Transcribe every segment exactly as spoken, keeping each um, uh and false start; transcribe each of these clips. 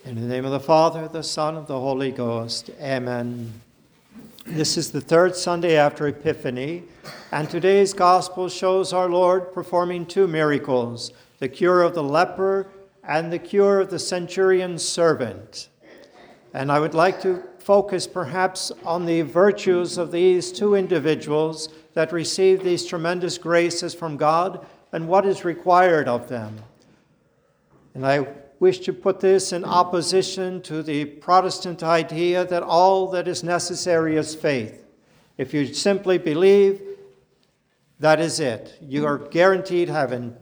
In the name of the Father, the Son, and the Holy Ghost. Amen. This is the third Sunday after Epiphany, and today's Gospel shows our Lord performing two miracles, the cure of the leper and the cure of the centurion's servant. And I would like to focus perhaps on the virtues of these two individuals that received these tremendous graces from God and what is required of them. And I wish to put this in opposition to the Protestant idea that all that is necessary is faith. If you simply believe, that is it. You are guaranteed heaven.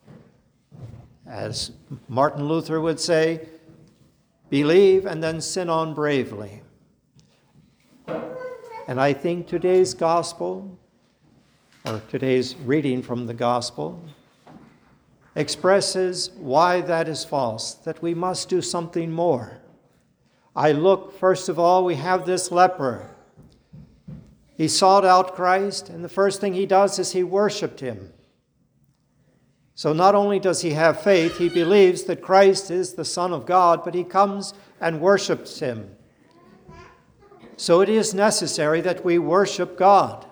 As Martin Luther would say, believe and then sin on bravely. And I think today's gospel, or today's reading from the gospel, expresses why that is false, that we must do something more. I look, first of all, we have this leper. He sought out Christ, and the first thing he does is he worshiped him. So not only does he have faith, he believes that Christ is the Son of God, but he comes and worships him. So it is necessary that we worship God.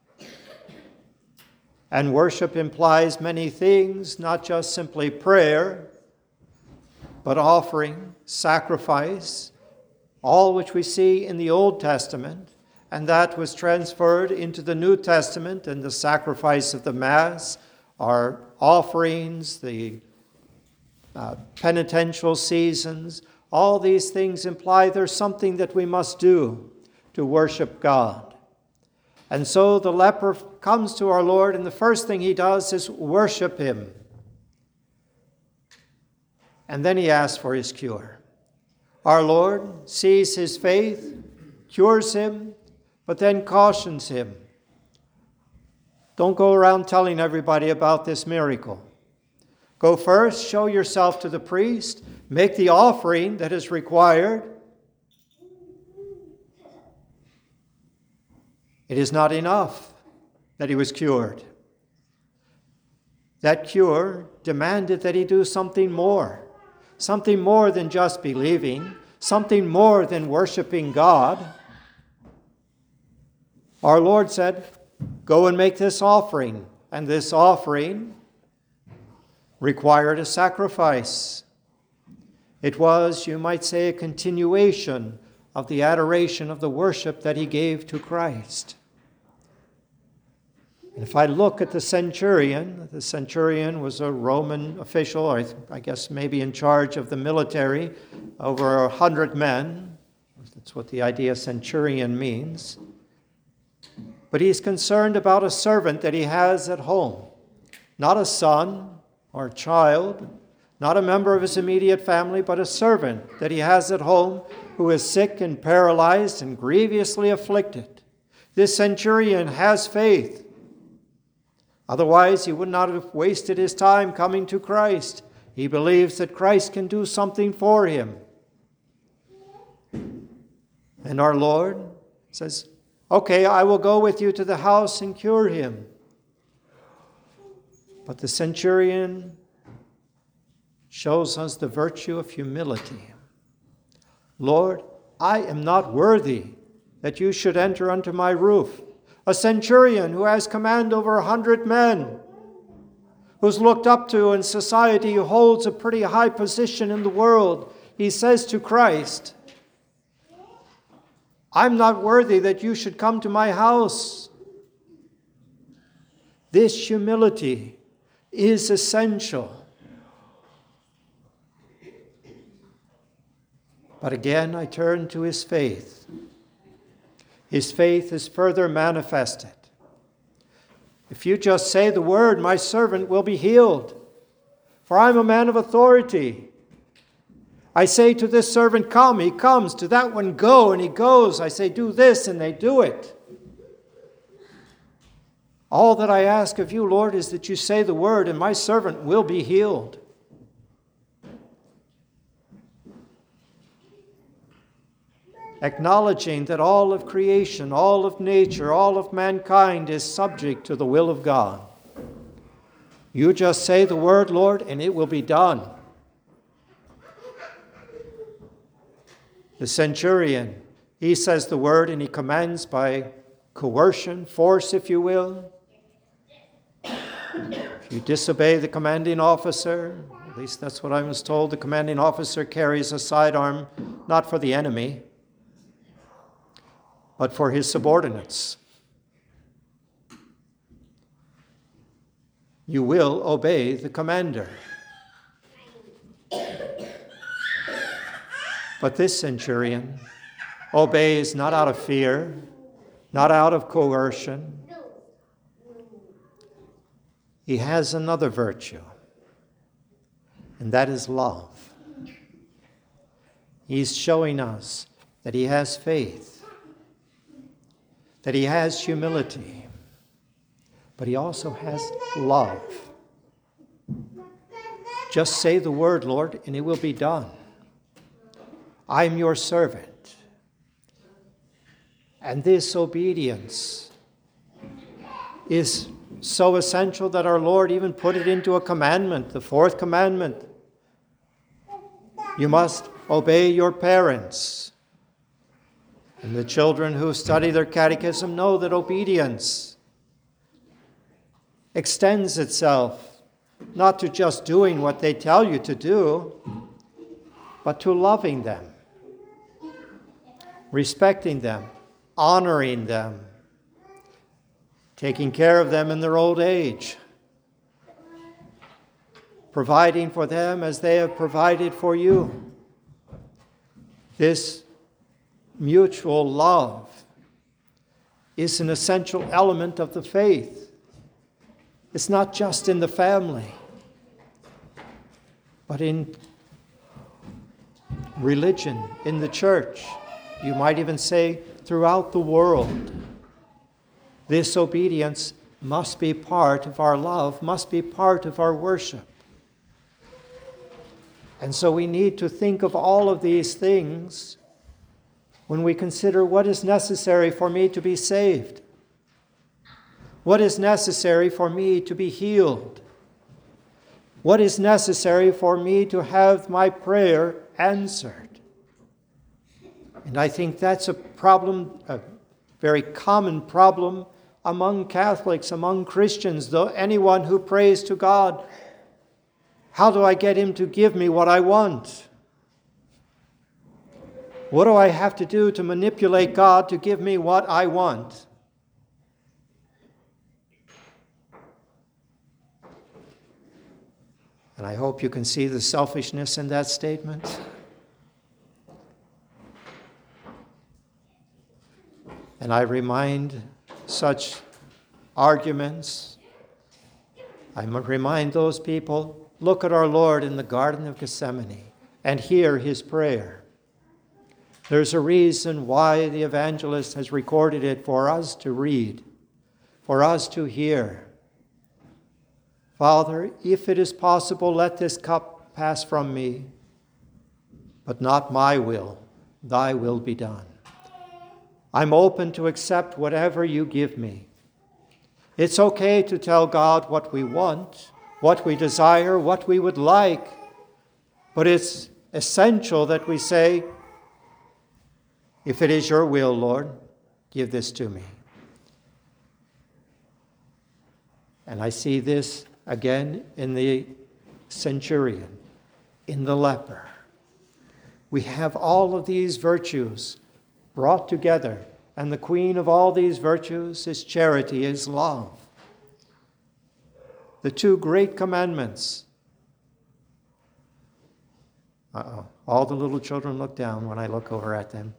And worship implies many things, not just simply prayer, but offering, sacrifice, all which we see in the Old Testament, and that was transferred into the New Testament, and the sacrifice of the Mass, our offerings, the uh, penitential seasons, all these things imply there's something that we must do to worship God. And so the leper comes to our Lord, and the first thing he does is worship him. And then he asks for his cure. Our Lord sees his faith, cures him, but then cautions him. Don't go around telling everybody about this miracle. Go first, show yourself to the priest, make the offering that is required. It is not enough that he was cured. That cure demanded that he do something more, something more than just believing, something more than worshiping God. Our Lord said, go and make this offering, and this offering required a sacrifice. It was, you might say, a continuation of the adoration of the worship that he gave to Christ. And if I look at the centurion, the centurion was a Roman official, or I guess maybe in charge of the military, over a hundred men. That's what the idea centurion means. But he's concerned about a servant that he has at home, not a son or a child, not a member of his immediate family, but a servant that he has at home who is sick and paralyzed and grievously afflicted. This centurion has faith. Otherwise, he would not have wasted his time coming to Christ. He believes that Christ can do something for him. And our Lord says, okay, I will go with you to the house and cure him. But the centurion shows us the virtue of humility. Lord, I am not worthy that you should enter under my roof. A centurion who has command over a hundred men, who's looked up to in society, who holds a pretty high position in the world, he says to Christ, I'm not worthy that you should come to my house. This humility is essential. But again, I turn to his faith. His faith is further manifested. If you just say the word, my servant will be healed, for I'm a man of authority. I say to this servant, come, he comes. To that one, go, and he goes. I say, do this, and they do it. All that I ask of you, Lord, is that you say the word, and my servant will be healed. Acknowledging that all of creation, all of nature, all of mankind is subject to the will of God. You just say the word, Lord, and it will be done. The centurion, he says the word and he commands by coercion, force, if you will. If you disobey the commanding officer, at least that's what I was told, the commanding officer carries a sidearm not for the enemy, but for his subordinates. You will obey the commander. But this centurion obeys not out of fear, not out of coercion. He has another virtue, and that is love. He's showing us that he has faith, that he has humility, but he also has love. Just say the word, Lord, and it will be done. I am your servant. And this obedience is so essential that our Lord even put it into a commandment, the fourth commandment. You must obey your parents. And the children who study their catechism know that obedience extends itself not to just doing what they tell you to do, but to loving them, respecting them, honoring them, taking care of them in their old age, providing for them as they have provided for you. This mutual love is an essential element of the faith. It's not just in the family, but in religion, in the church. You might even say throughout the world. This obedience must be part of our love, must be part of our worship. And so we need to think of all of these things when we consider what is necessary for me to be saved. What is necessary for me to be healed? What is necessary for me to have my prayer answered? And I think that's a problem, a very common problem among Catholics, among Christians, though anyone who prays to God. How do I get him to give me what I want? What do I have to do to manipulate God to give me what I want? And I hope you can see the selfishness in that statement. And I remind such arguments, I remind those people, look at our Lord in the Garden of Gethsemane and hear his prayer. There's a reason why the evangelist has recorded it for us to read, for us to hear. Father, if it is possible, let this cup pass from me, but not my will, thy will be done. I'm open to accept whatever you give me. It's okay to tell God what we want, what we desire, what we would like, but it's essential that we say, if it is your will, Lord, give this to me. And I see this again in the centurion, in the leper. We have all of these virtues brought together, and the queen of all these virtues is charity, is love. The two great commandments. Uh-oh, all the little children look down when I look over at them.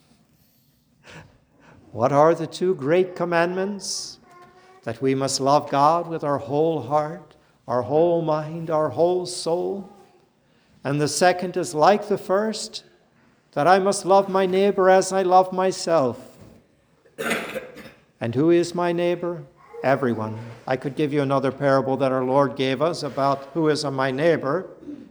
What are the two great commandments? That we must love God with our whole heart, our whole mind, our whole soul. And the second is like the first, that I must love my neighbor as I love myself. And who is my neighbor? Everyone. I could give you another parable that our Lord gave us about who is my neighbor.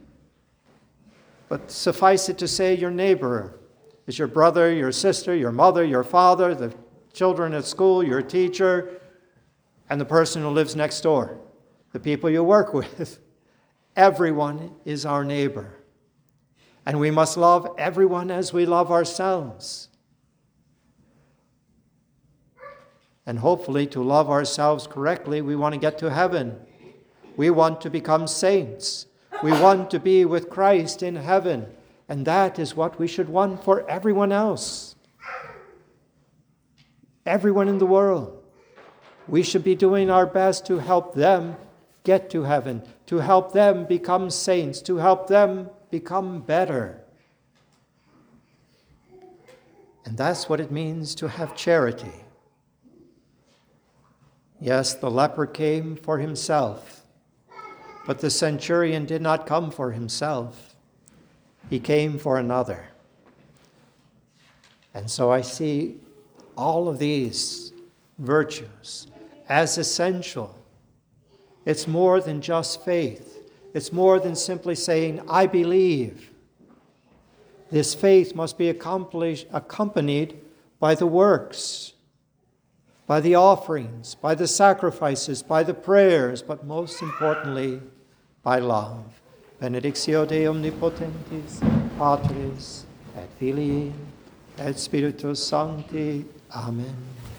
But suffice it to say, your neighbor is your brother, your sister, your mother, your father, the children at school, your teacher, and the person who lives next door, the people you work with. Everyone is our neighbor. And we must love everyone as we love ourselves. And hopefully, to love ourselves correctly, we want to get to heaven. We want to become saints. We want to be with Christ in heaven. And that is what we should want for everyone else. Everyone in the world. We should be doing our best to help them get to heaven, to help them become saints, to help them become better. And that's what it means to have charity. Yes, the leper came for himself, but the centurion did not come for himself. He came for another. And so I see all of these virtues as essential. It's more than just faith. It's more than simply saying, I believe. This faith must be accomplished, accompanied by the works, by the offerings, by the sacrifices, by the prayers, but most importantly, by love. Benedictio Dei omnipotentis, Patris, et Filii, et Spiritus Sancti. Amen.